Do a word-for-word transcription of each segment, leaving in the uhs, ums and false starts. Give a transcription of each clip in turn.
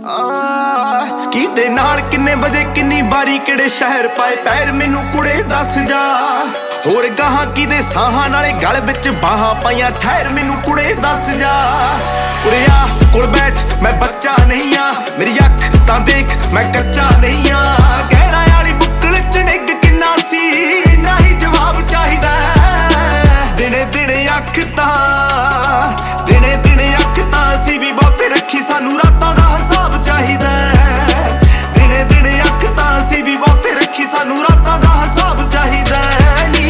ਕਿਦੇ ਨਾਲ ਕਿੰਨੇ ਵਜੇ ਕਿੰਨੀ ਵਾਰੀ ਕਿਹੜੇ ਸ਼ਹਿਰ ਪਾਏ ਪੈਰ ਮੈਨੂੰ ਕੁੜੇ ਦੱਸ ਜਾ। ਹੋਰ ਗਾਹਾਂ ਕਿਦੇ ਸਾਹਾਂ ਨਾਲੇ ਗਲ ਵਿੱਚ ਬਾਹਾਂ ਪਾਈਆਂ ਠਹਿਰ ਮੈਨੂੰ ਕੁੜੇ ਦੱਸ ਜਾ। ਉਰੇ ਆ ਕੋਲ ਬੈਠ ਮੈਂ ਬੱਚਾ ਨਹੀਂ ਆ, ਮੇਰੀ ਅੱਖ ਤਾਂ ਦੇਖ ਮੈਂ ਕੱਚਾ ਨਹੀਂ ਆ। ਗਹਿਰਾ ਵਾਲੀ ਬੁੱਕਲ ਚ ਨਿੱਘ ਕਿੰਨਾ ਸੀ ਨਾ ਹੀ ਜਵਾਬ ਚਾਹੀਦਾ। ਦਿਨੇ ਦਿਨੇ ਅੱਖ ਤਾਂ ਦਿਨੇ ਦਿਨੇ ਅੱਖ ਤਾਂ ਅਸੀਂ ਵੀ ਬਹੁਤੇ ਰੱਖੀ ਸਾਨੂੰ ਰਾਤਾਂ ਦਾ ਹਿਸਾਬ ਚਾਹੀਦਾ। ਦਿਨੇ ਦਿਨੇ ਅੱਖ ਤਾਂ ਅਸੀਂ ਵੀ ਬਹੁਤੇ ਰੱਖੀ ਸਾਨੂੰ ਰਾਤਾਂ ਦਾ ਹਿਸਾਬ ਚਾਹੀਦਾ। ਨੀ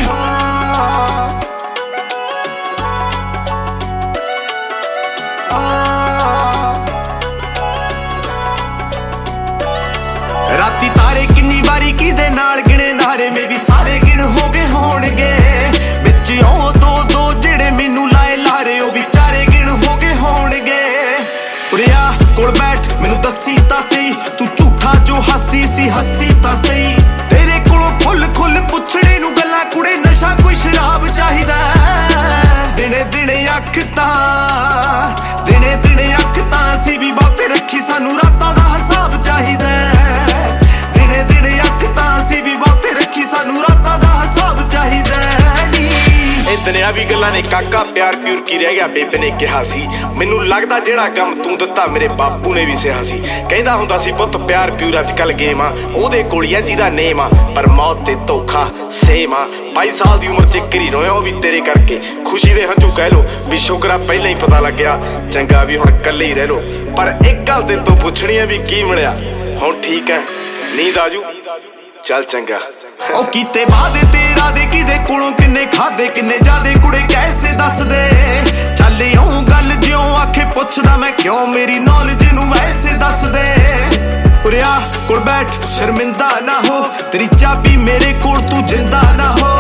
ਰਾਤੀ ਤਾਰੇ ਕਿੰਨੀ ਵਾਰੀ ਕਿਹਦੇ ਨਾਲ ਗਿਣੇ ਨਾਰੇ ਮੇ ਵੀ ਸਾਰੇ ਗਿਣ ਹੋ ਗਏ ਹੋਣਗੇ। ਵਿੱਚ ਉਹ ਦੋ ਦੋ ਜਿਹੜੇ ਮੈਨੂੰ ਲਾਏ ਲਾਰੇ ਉਹ ਵੀ ਚਾਰੇ ਗਿਣ ਹੋ ਗਏ ਹੋਣਗੇ। ਉਰੇ ਆ ਕੋਲ ਬੈਠ ਮੈਨੂੰ ਦੱਸੀ ਤਾਂ ਸਹੀ ਤੂੰ ਝੂਠਾ ਜੋ ਹੱਸਦੀ ਸੀ ਹੱਸੀ ਤਾਂ ਸਹੀ। ਤੇਰੇ ਕੋਲੋਂ ਖੁੱਲ ਖੁੱਲ ਪੁੱਛੜੇ ਨੂੰ ਗੱਲਾਂ ਕੁੜੇ ਨਸ਼ਾ ਕੋਈ ਸ਼ਰਾਬ ਚਾਹੀਦਾ। ਦਿਨੇ ਦਿਨੇ ਅੱਖ ਤਾਂ ਦਿਨੇ ਦਿਨੇ ਅੱਖ ਤਾਂ ਅਸੀਂ ਵੀ ਬਹੁਤੇ ਰੱਖੀ ਸਾਨੂੰ ਰਾਤਾਂ ਦਾ ਹਿਸਾਬ ਚਾਹੀਦਾ। ਦਿਨੇ ਦਿਨੇ ਅੱਖ ਤਾਂ ਅਸੀਂ ਵੀ ਬਹੁਤੇ ਰੱਖੀ ਸਾਨੂੰ ਰਾਤਾਂ ਦਾ ਹਿਸਾਬ ਚਾਹੀਦਾ। ਨੀ ਇਤਨਿਆਂ ਵੀ ਗੱਲਾਂ ਨੇ ਕਾਕਾ ਪਿਆਰ ਪਿਉਰ ਕੀ ਰਹਿ ਗਿਆ ਬੇਬੇ ਨੇ ਕਿਹਾ ਸੀ। ਮੈਨੂੰ ਲੱਗਦਾ ਜਿਹੜਾ ਕੰਮ ਤੂੰ ਦਿੱਤਾ ਮੇਰੇ ਬਾਪੂ ਨੇ ਵੀ ਸਿਹਾ ਸੀ। ਕਹਿੰਦਾ ਹੁੰਦਾ ਸੀ ਪੁੱਤ ਪਿਆਰ ਪਿਉਰ ਅੱਜ ਕੱਲ ਗੇਮ ਆ ਉਹਦੇ ਕੋਲ ਹੀ ਆ ਜਿਹਦਾ ਨੇਮ ਆ। ਪਰ ਮੌਤ ਤੇ ਧੋਖਾ ਸੇਮ ਆ। ਬਾਈ ਸਾਲ ਦੀ ਉਮਰ ਚ ਘਰੀ ਰੋਇਆ ਉਹ ਵੀ ਤੇਰੇ ਕਰਕੇ। ਖੁਸ਼ੀ ਦੇ ਹੰਝੂ ਕਹਿ ਲੋ ਵੀ ਸ਼ੁਕਰਾ ਪਹਿਲਾਂ ਹੀ ਪਤਾ ਲੱਗਿਆ ਚੰਗਾ ਵੀ ਹੁਣ ਇਕੱਲੇ ਹੀ ਰਹਿ ਲੋ। ਪਰ ਇੱਕ ਗੱਲ ਤੈਨੂੰ ਤੋਂ ਪੁੱਛਣੀ ਆ ਵੀ ਕੀ ਮਿਲਿਆ ਹੁਣ ਠੀਕ ਹੈ ਨੀਂਦ ਆਜੂ ਚੱਲ ਚੰਗਾ। ਉਹ ਕੀਤੇ ਵਾਦੇ ਤੇਰਾ ਦੇ ਕਿਦੇ ਕੋਲੋਂ ਕਿੰਨੇ ਖਾਦੇ ਕਿੰਨੇ ਜਾਦੇ ਕੁੜੇ ਕੈਸੇ ਦੱਸ ਦੇ। ਚੱਲ ਇਉਂ ਗੱਲ ਜਿਉਂ ਆਖੇ ਪੁੱਛਦਾ ਮੈਂ ਕਿਉਂ ਮੇਰੀ ਨੌਲੇਜ ਨੂੰ ਵੈਸੇ ਦੱਸ ਦੇ। ਉਰੇ ਆ ਕੋਲ ਬੈਠ ਸ਼ਰਮਿੰਦਾ ਨਾ ਹੋ ਤੇਰੀ ਚਾਬੀ ਮੇਰੇ ਕੋਲ ਤੂੰ ਜਿੰਦਾ ਨਾ ਹੋ।